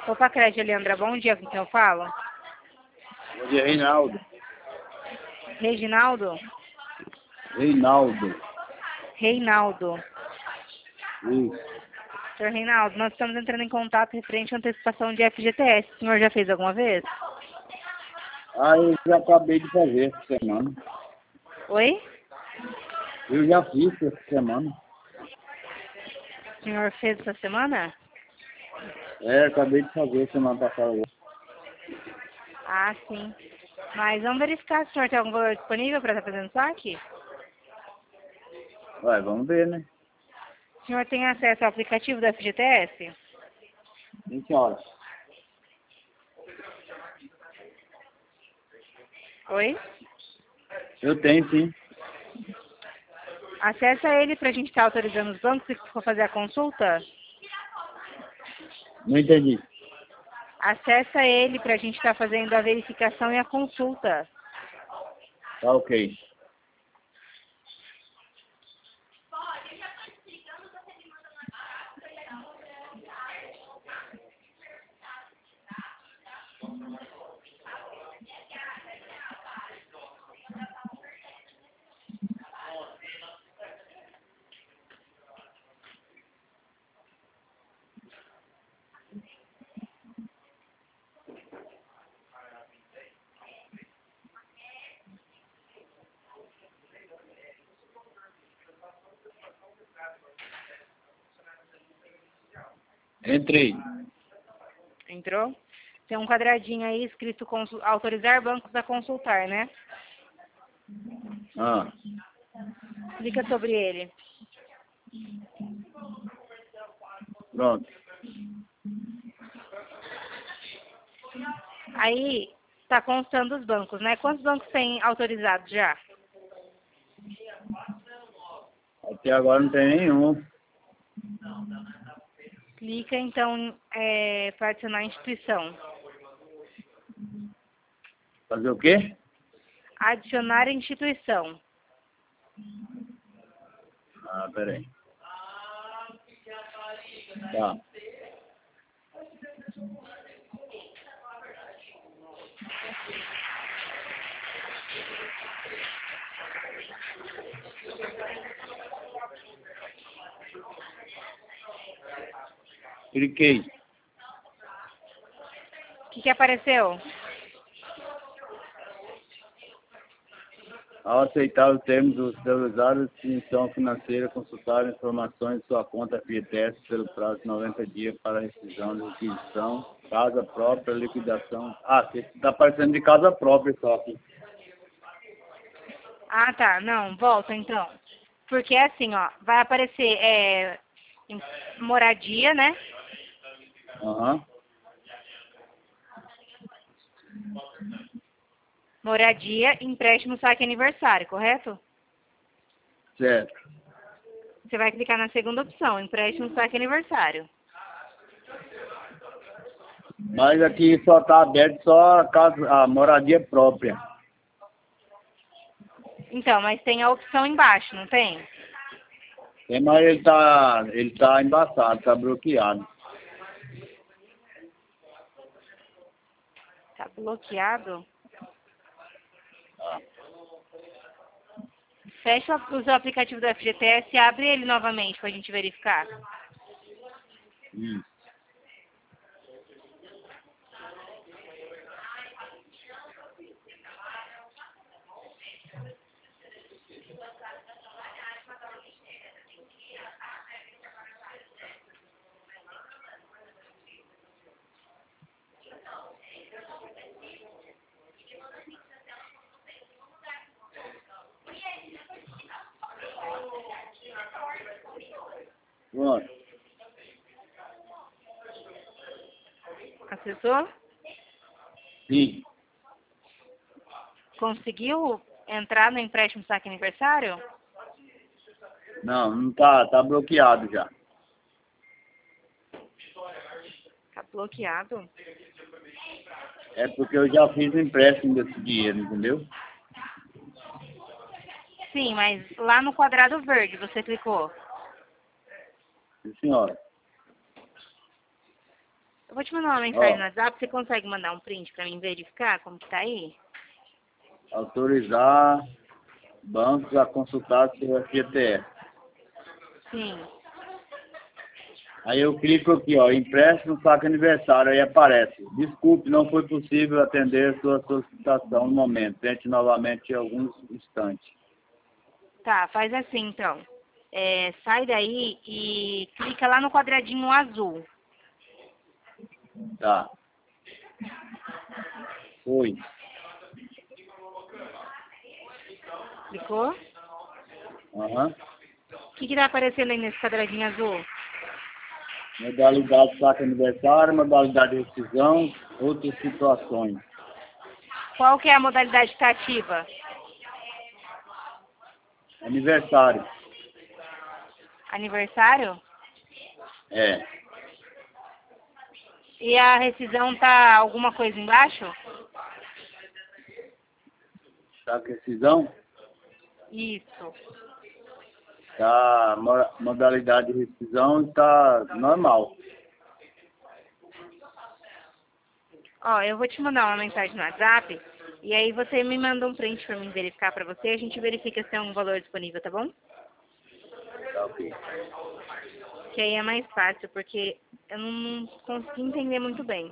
Opa, Crédito Leandra, bom dia, com quem eu falo? Bom dia, Reinaldo. Reginaldo? Reinaldo. Reinaldo. Isso. Senhor Reinaldo, nós estamos entrando em contato referente à antecipação de FGTS. O senhor já fez alguma vez? Eu já acabei de fazer essa semana. Oi? Eu já fiz essa semana. O senhor fez essa semana? Acabei de fazer semana passada. Ah, sim. Mas vamos verificar se o senhor tem algum valor disponível para estar fazendo saque? Vamos ver, né? O senhor tem acesso ao aplicativo do FGTS? Sim, senhora. Oi? Eu tenho, sim. Acessa ele para a gente estar autorizando os bancos se for fazer a consulta. Não entendi. Acessa ele para a gente estar fazendo a verificação e a consulta. Tá ok. Entrei. Entrou? Tem um quadradinho aí escrito autorizar bancos a consultar, né? Clica sobre ele. Pronto. Aí está constando os bancos, né? Quantos bancos tem autorizado já? Até agora não tem nenhum. Clica então para adicionar a instituição. Fazer o quê? Adicionar a instituição. Peraí. Tá. Cliquei. O que apareceu? Ao aceitar os termos dos autorizados, instituição financeira consultar informações de sua conta FGTS pelo prazo de 90 dias para rescisão de requisição, casa própria, liquidação. Está aparecendo de casa própria só aqui. Ah, tá. Não, volta então. Porque assim, ó, vai aparecer moradia, né? Moradia, empréstimo, saque aniversário, correto? Certo. Você vai clicar na segunda opção, empréstimo, saque aniversário. Mas aqui só está aberto só a moradia própria. Então, mas tem a opção embaixo, não tem? Mas ele tá embaçado, tá bloqueado. Tá bloqueado? Fecha o aplicativo do FGTS e abre ele novamente para a gente verificar. Pronto. Acessou? Sim. Conseguiu entrar no empréstimo saque aniversário? Não tá bloqueado já. Tá bloqueado? É porque eu já fiz o empréstimo desse dinheiro, entendeu? Sim, mas lá no quadrado verde você clicou. Sim, senhora. Eu vou te mandar uma mensagem Ó, no WhatsApp, você consegue mandar um print pra mim verificar como que tá aí? autorizar bancos a consultar seu FGTS. Sim. Aí eu clico aqui, ó, empréstimo saque aniversário, aí aparece. Desculpe, não foi possível atender sua solicitação no momento. Tente novamente em alguns instantes. Tá, faz assim então. Sai daí e clica lá no quadradinho azul. Tá. Foi. Clicou? Aham. O que tá aparecendo aí nesse quadradinho azul? Modalidade saque aniversário, modalidade de rescisão, outras situações. Qual que é a modalidade que tá ativa? Aniversário. Aniversário? É. E a rescisão tá alguma coisa embaixo? Saque rescisão? Isso. Tá, modalidade de rescisão está normal. Ó, eu vou te mandar uma mensagem no WhatsApp e aí você me manda um print pra mim verificar pra você. A gente verifica se tem um valor disponível, tá bom? Tá ok. Que aí é mais fácil, porque eu não consegui entender muito bem.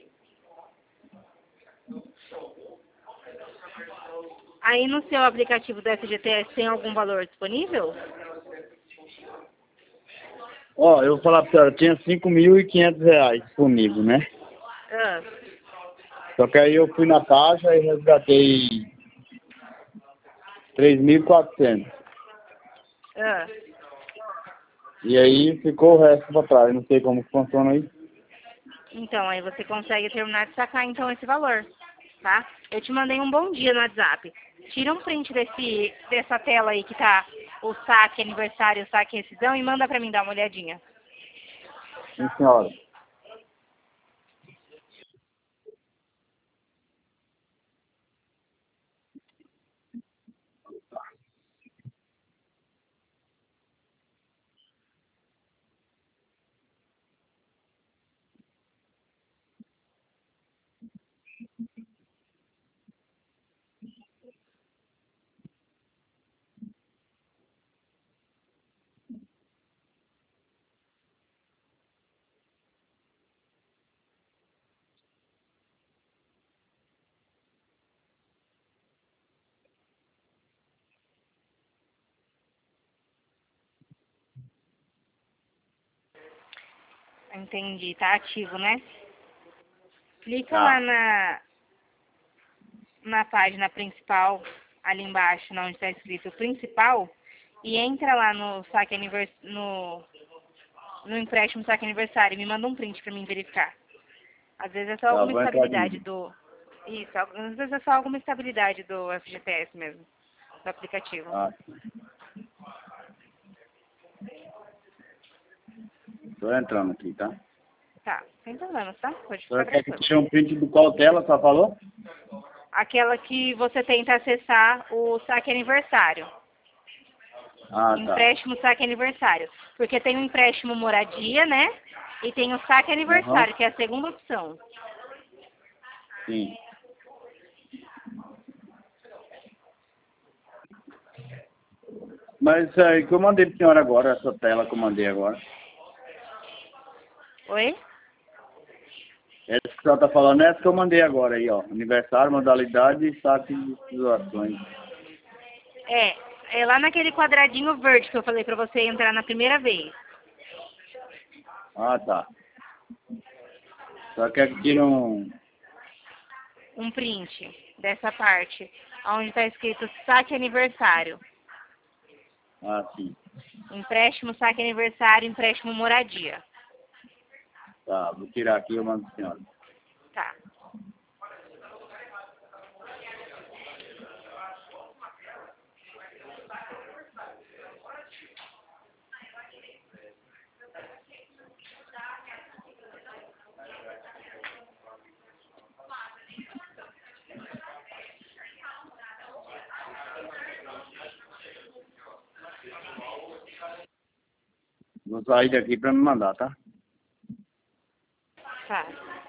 Aí no seu aplicativo do FGTS tem algum valor disponível? Ó, eu vou falar pra senhora, tinha R$ 5.500 comigo, né? Ah, Só que aí eu fui na caixa e resgatei 3.400. ah. E aí ficou o resto pra trás. Não sei como que funciona aí. Então, aí você consegue terminar de sacar então esse valor, tá? Eu te mandei um bom dia no WhatsApp. Tira um print dessa tela aí que tá o saque aniversário, o saque rescisão e manda pra mim dar uma olhadinha. Sim, senhora. Entendi, tá ativo, né? Clica lá Tá. na página principal, ali embaixo, onde está escrito principal, e entra lá no saque no empréstimo saque aniversário e me manda um print pra mim verificar. Às vezes é só Tá, alguma vou entrar estabilidade aqui. Isso, às vezes é só alguma estabilidade do FGTS mesmo, do aplicativo. Ah, tô entrando aqui, tá? Tá, sem problemas, tá? Pode A ficar senhora quer que tranquilo. tire um print do qual tela, só falou? Aquela que você tenta acessar o saque aniversário. Ah, tá. Empréstimo saque aniversário. Porque tem o empréstimo moradia, né? E tem o saque Aham, aniversário, que é a segunda opção. sim. Mas isso aí que eu mandei pra senhora agora, essa tela que eu mandei agora. Oi? Essa que a senhora tá falando é essa que eu mandei agora aí, ó. Aniversário, modalidade e saque de situações. É lá naquele quadradinho verde que eu falei pra você entrar na primeira vez. Ah, tá. Só quer que tire um... Um print dessa parte, onde está escrito saque aniversário. Ah, sim. Empréstimo, saque aniversário, empréstimo moradia. Tá, vou tirar aqui e eu mando pra senhora. Tá. Vou sair daqui pra me mandar, tá? Tá.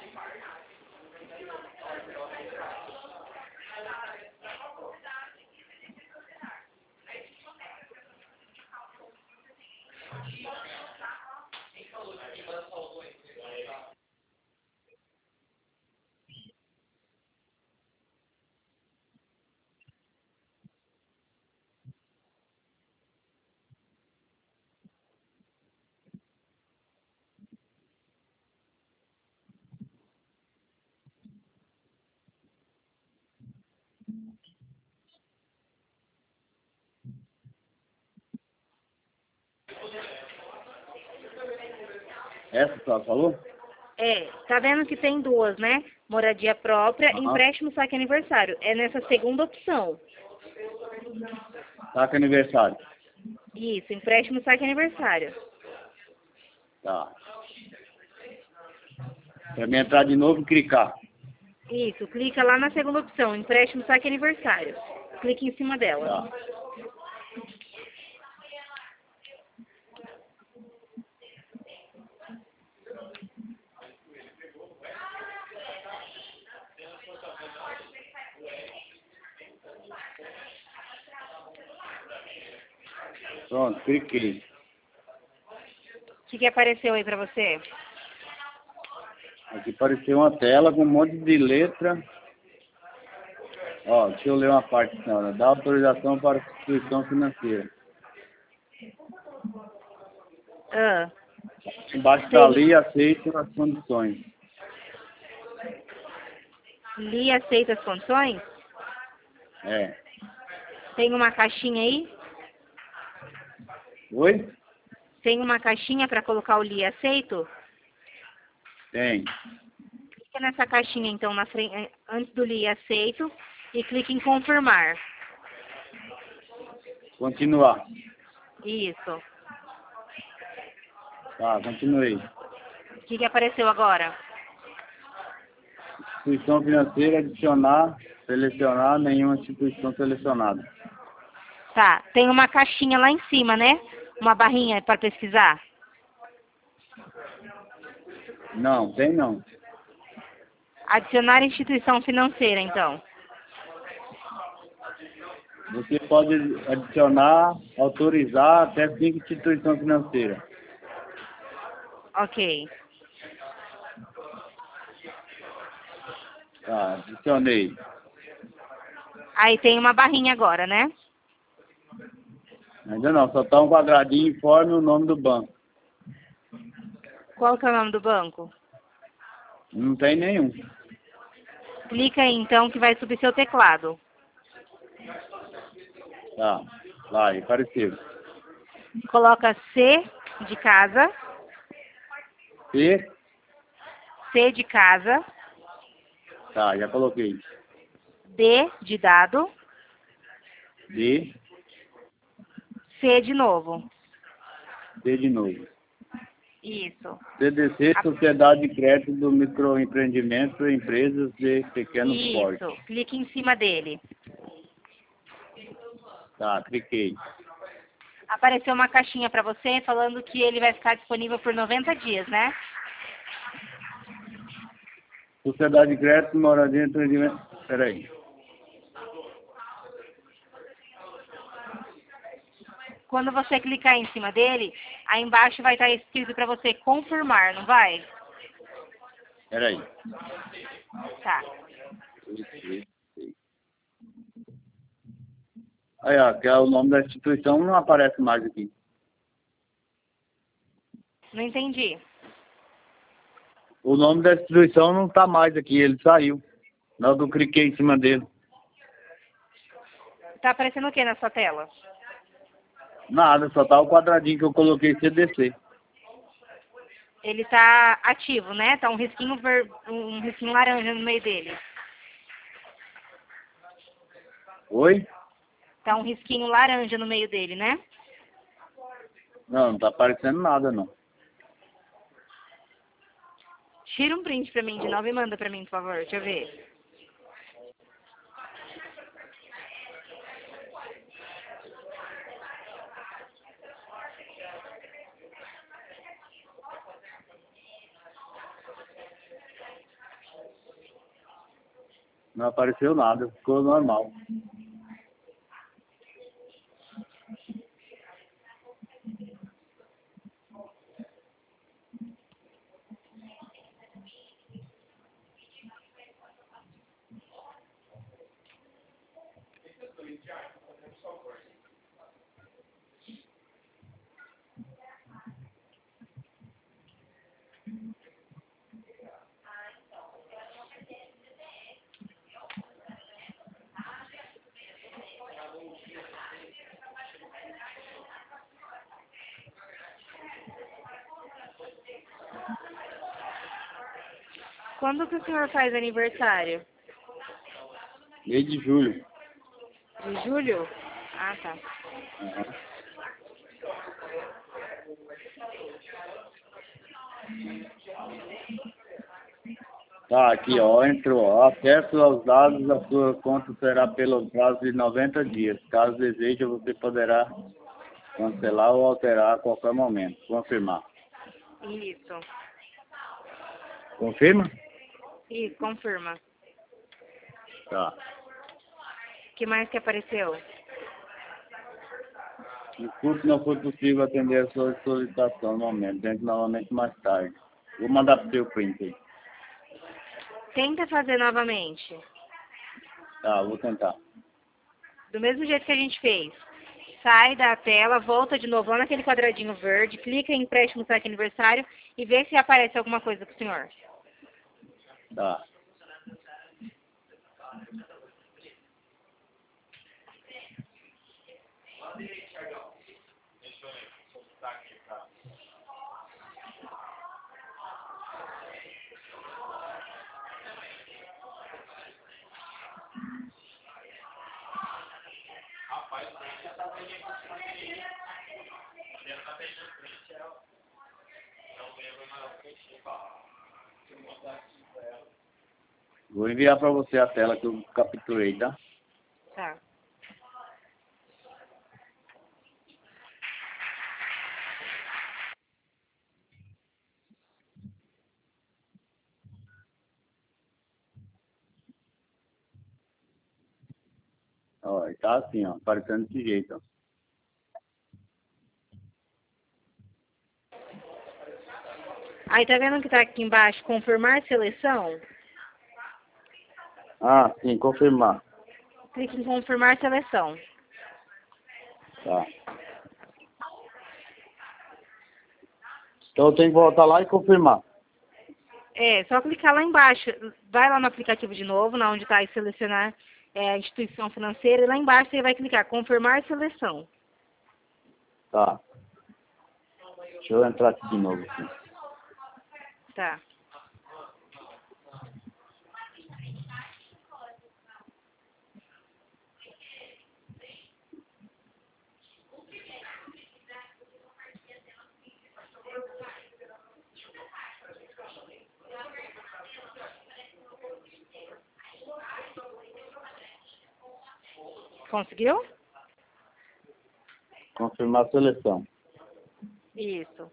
Essa só falou? Tá vendo que tem duas, né? Moradia própria, Aham. empréstimo, saque aniversário. É nessa segunda opção. Saque aniversário. Isso, empréstimo, saque aniversário. Tá. Pra mim entrar de novo e clicar. Isso, clica lá na segunda opção, empréstimo, saque aniversário. Clique em cima dela. Tá. Pronto, cliquei. O que apareceu aí pra você? Aqui apareceu uma tela com um monte de letra. Ó, deixa eu ler uma parte senhora. Dá autorização para instituição financeira. Ah, Embaixo está ali, aceito as condições. li e aceita as condições? É. Tem uma caixinha aí? Oi? Tem uma caixinha para colocar o li e aceito? Tem. Clica nessa caixinha, então, na frente, antes do li e aceito, e clique em confirmar. Continuar. Isso. Tá, continuei. O que apareceu agora? Instituição financeira, adicionar, selecionar nenhuma instituição selecionada. Tá, tem uma caixinha lá em cima, né? Uma barrinha para pesquisar. Não, tem não. Adicionar instituição financeira, então. Você pode adicionar, autorizar até 5 instituições financeiras. Ok. Tá, adicionei. Aí tem uma barrinha agora, né? Ainda não, só tá um quadradinho, informe o nome do banco. Qual que é o nome do banco? Não tem nenhum. Clica aí, então, que vai subir seu teclado. Tá, vai, apareceu. Coloca C de casa, E, C de casa, tá, já coloquei. D de dado, D, C de novo. D de novo. Isso. CDC, Sociedade de Crédito do Microempreendimento e Empresas de Pequeno Porte. Isso. Clique em cima dele. Tá, cliquei. Apareceu uma caixinha para você falando que ele vai ficar disponível por 90 dias, né? Sociedade de Crédito, Moradia e Empreendimento. Peraí. Quando você clicar em cima dele, aí embaixo vai estar escrito para você confirmar, não vai? Peraí. Tá. Aí, ó, que é o nome da instituição não aparece mais aqui. Não entendi. O nome da instituição não tá mais aqui, ele saiu. Na hora que eu cliquei em cima dele. Tá aparecendo o que na sua tela? Nada, só tá o quadradinho que eu coloquei CDC. Ele tá ativo, né? Tá um risquinho um risquinho laranja no meio dele. Oi? Tá um risquinho laranja no meio dele, né? Não, não tá aparecendo nada, não. Tira um print pra mim de novo e manda pra mim, por favor. Deixa eu ver. Não apareceu nada, ficou normal. Quando que o senhor faz aniversário? Mês de julho. De julho? Ah, tá. Uhum. Tá, aqui ó, entrou, ó. Acesso aos dados da sua conta será pelo prazo de 90 dias. Caso deseje, você poderá cancelar ou alterar a qualquer momento. Confirmar. Isso. Confirma? Isso, confirma. Tá. O que mais que apareceu? Desculpe, não foi possível atender a sua solicitação no momento. Tente novamente mais tarde. Vou mandar pro seu print aí. Tenta fazer novamente. Tá, vou tentar. Do mesmo jeito que a gente fez. Sai da tela, volta de novo lá naquele quadradinho verde, clica em empréstimo saque aniversário e vê se aparece alguma coisa pro senhor. Tá. Vou enviar para você a tela que eu capturei, tá? Tá. Ó, tá assim, ó, aparecendo desse jeito, ó. Aí tá vendo que tá aqui embaixo, confirmar seleção? Ah, sim, confirmar. Clique em confirmar seleção. Tá. Então eu tenho que voltar lá e confirmar. É, só clicar lá embaixo. Vai lá no aplicativo de novo, na onde tá aí selecionar a instituição financeira, e lá embaixo você vai clicar confirmar seleção. Tá. Deixa eu entrar aqui de novo. Aqui. Tá. Conseguiu? Confirmar a seleção. Isso.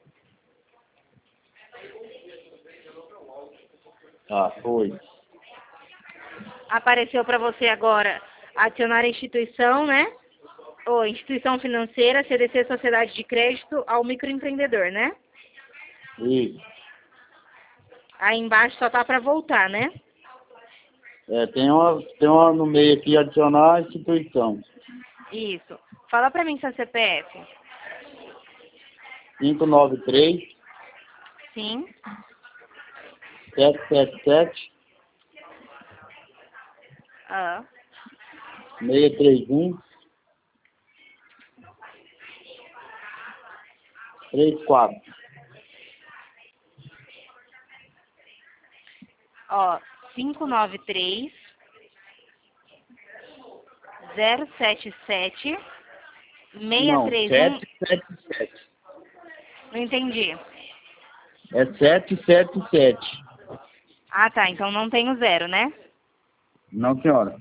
Tá, foi. Apareceu para você agora adicionar a instituição, né? Ou instituição financeira, CDC Sociedade de Crédito ao microempreendedor, né? Isso. Aí embaixo só tá para voltar, né? É, tem uma no meio aqui, adicionar a instituição. Isso. Fala para mim seu CPF. 593 Sim. 777 Ah. 631 34. Ó, 593 077 Não, 631. 777. Não entendi. É 777. Ah, tá. Então não tem o zero, né? Não, senhora.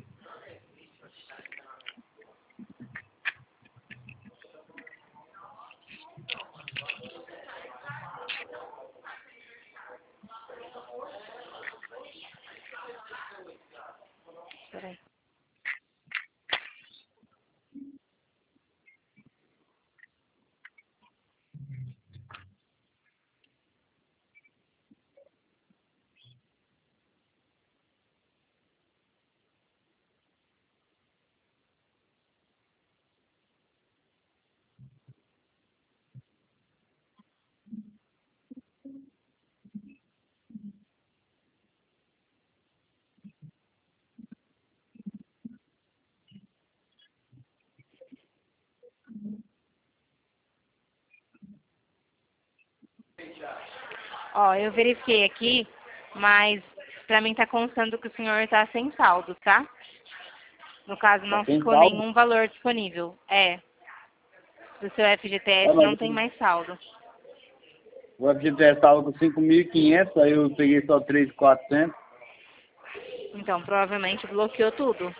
Ó, eu verifiquei aqui, mas pra mim tá constando que o senhor tá sem saldo, tá? No caso, Tá não sem ficou saldo? nenhum valor disponível. É, do seu É, FGTS mas não tem mais saldo. o FGTS estava com 5.500, aí eu peguei só 3.400. Então, provavelmente bloqueou tudo,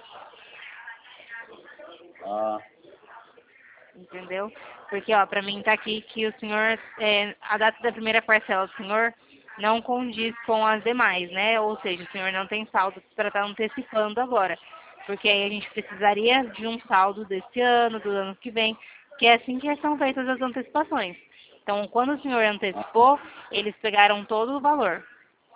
Ah, entendeu? Porque, ó, pra mim tá aqui que o senhor, a data da primeira parcela do senhor não condiz com as demais, né? Ou seja, o senhor não tem saldo para estar antecipando agora. Porque aí a gente precisaria de um saldo desse ano, do ano que vem, que é assim que são feitas as antecipações. Então, quando o senhor antecipou, eles pegaram todo o valor,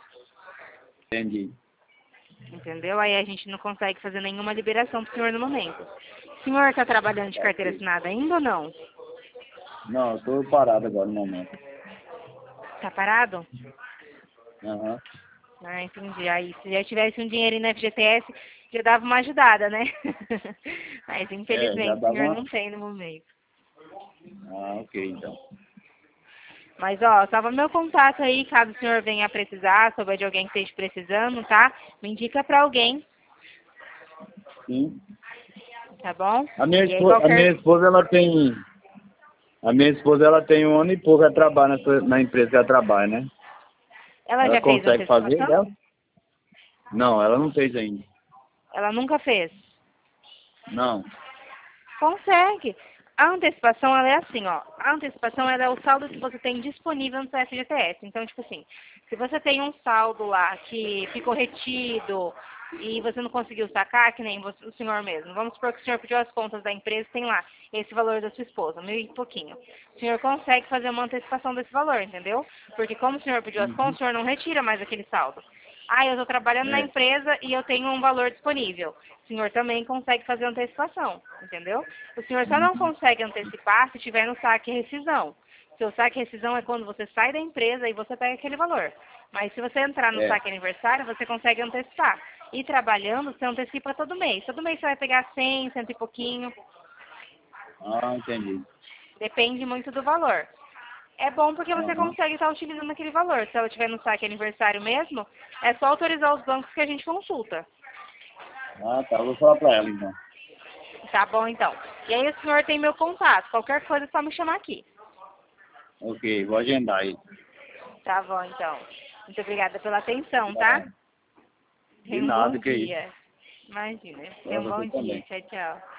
entendi. entendeu? Aí a gente não consegue fazer nenhuma liberação pro senhor no momento. O senhor está trabalhando de carteira Ok. assinada ainda ou não? Não, eu tô parado agora no momento. Tá parado? Aham. Ah, entendi. Aí, se já tivesse um dinheirinho na FGTS, já dava uma ajudada, né? Mas, É, já infelizmente, o dava senhor uma... não tem no momento. Ah, ok, então. Mas, ó, salva meu contato aí, caso o senhor venha a precisar, souber de alguém que esteja precisando, tá? Me indica pra alguém, Sim. tá bom? E aí, A minha qualquer... esposa, ela tem... A minha esposa, ela tem 1 ano e pouco a trabalhar na empresa que ela trabalha, né? Ela Ela já fez consegue fazer antecipação? dela? Não, ela não fez ainda. Ela nunca fez. Não. Consegue. A antecipação, ela é assim, ó. A antecipação, ela é o saldo que você tem disponível no seu FGTS. Então, tipo assim, se você tem um saldo lá que ficou retido e você não conseguiu sacar, que nem o senhor mesmo. Vamos supor que o senhor pediu as contas da empresa, tem lá esse valor da sua esposa, 1.000 e pouquinho. O senhor consegue fazer uma antecipação desse valor, entendeu? Porque como o senhor pediu as contas, Uhum. o senhor não retira mais aquele saldo. Ah, eu estou trabalhando na É. empresa e eu tenho um valor disponível. O senhor também consegue fazer antecipação, entendeu? O senhor só não Uhum. consegue antecipar se tiver no saque e rescisão. Seu saque e rescisão é quando você sai da empresa e você pega aquele valor. Mas se você entrar no É. saque aniversário, você consegue antecipar. E trabalhando, você antecipa todo mês. Todo mês você vai pegar 100, cento e pouquinho. Ah, entendi. Depende muito do valor. É bom porque você Aham. consegue estar utilizando aquele valor. Se ela tiver no saque aniversário mesmo, é só autorizar os bancos que a gente consulta. Ah, tá. Eu vou falar pra ela, então. Tá bom, então. E aí o senhor tem meu contato. Qualquer coisa é só me chamar aqui. Ok, vou agendar aí. Tá bom, então. Muito obrigada pela atenção, tá? Tá. De Tenha um bom nada, que é isso. dia. Imagina. Pra Tenha um bom você dia. também. Tchau, tchau.